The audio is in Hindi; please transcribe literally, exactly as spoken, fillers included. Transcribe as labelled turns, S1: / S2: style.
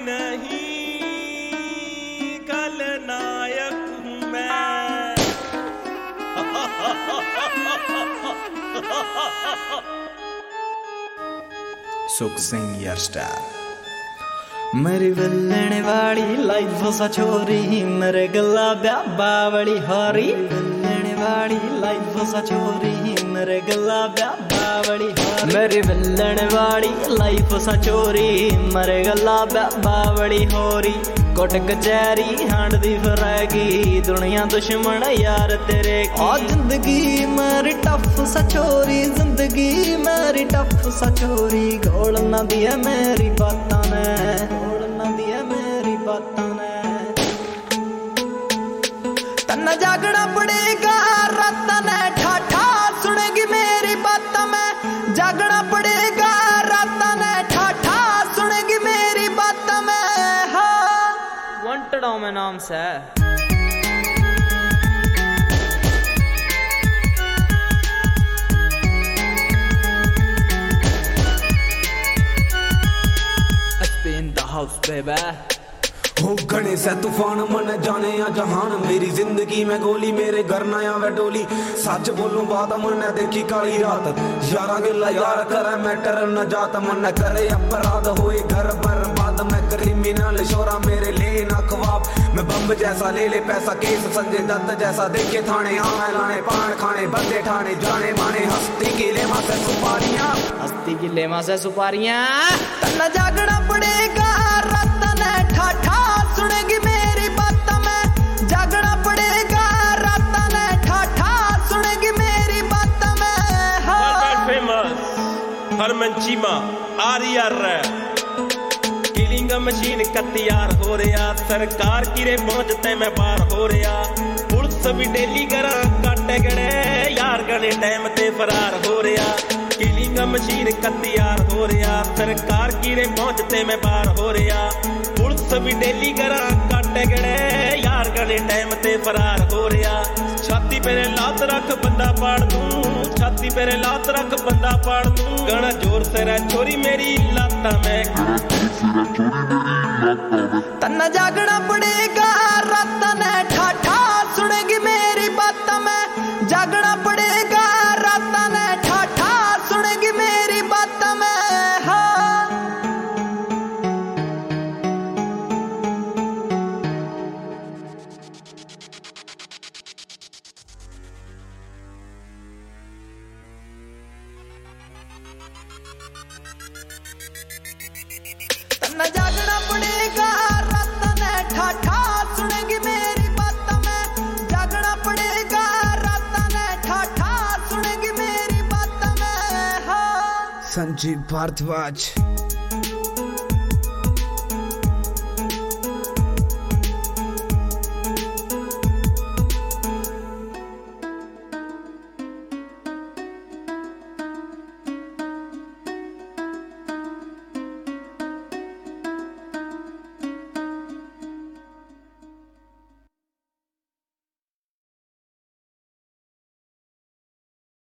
S1: नहीं कल नायक हूं मैं।
S2: सुख सिंह यार स्टार मेरी विलने वाली लाइफ सा छोरी मेरे गला ब्याबा बड़ी हारी विलने वाली लाइफ सा छोरी मेरे गला ब्याबा बड़ी हारी मेरी विलने वाली लाइफ सा छोरी मेरे गला ब्याबा बड़ी होरी कोट कचहरी हांडदी फिरेगी दुनिया दुश्मन यार तेरे की। आ जिंदगी मेरी टफ सा छोरी जिंदगी मेरी टफ सा छोरी घोल ना दिया मेरी बातां ने घोल ना दिया मेरी बातां ने। तन्ना जागना पड़ेगा रात ने ठाठा सुनेगी मेरी बातां में जागना पड़ेगा रात ने ठाठा सुनेगी मेरी बातां में। वांटेड हूं मैं नाम से in the house baby
S3: हो घने से तूफान मन जाने या जहान मेरी जिंदगी में गोली मेरे घर ना आवे डोली सच बोलूं बात मन देखी काली रात यारा गिला यार करे मैटर न जात मन करे अपराध होए घर बर्बाद मैं क्रिमिनल शोरा मेरे ले ना ख्वाब मैं बम जैसा ले ले पैसा केस संजय दत्त जैसा देखे थाने आवे लाने पान खाने बंदे ठाने जाने माने हस्ती की लेमा से सुपारियां
S2: हस्ती की लेमा से सुपारियां। तन्ना जागना पड़ेगा रात ने ठाठा सुनेगी मेरी बातां में जागना पड़ेगा रात ने ठाठा सुनेगी मेरी बातां में।
S1: वर्ल्ड फेमस हरमन चीमा आरियर किलिंग मशीन का तैयार हो रहा सरकार किरे पहुंचते मैं बाहर हो रहा पुलिस भी डेली करा काटे गड़े यार गने टाइम ते फरार हो रहा किलिंग मशीन का तैयार हो रहा सरकार किरे पहुंचते मैं बाहर हो रहा पुलिस भी डेली करा काटे गड़े यार गने टाइम ते फरार हो रहा छाती पे लात रख बंदा पाड़ दूं छाती पे लात रख बंदा पाड़ दूं गणा जोर से रह छोरी मेरी लाता में।
S2: तन्ना जागना पड़ेगा रात ने ठाठा सुनेगी मेरी बातां में जागना पड़ेगा रात ने ठाठा सुनेगी मेरी बातां में। तन्ना जागना पड़ेगा रात ने ठाठा सुनेगी मेरी बातां में जागना पड़ेगा रात ने ठाठा सुनेगी मेरी बातां में। संजीव भारद्वाज।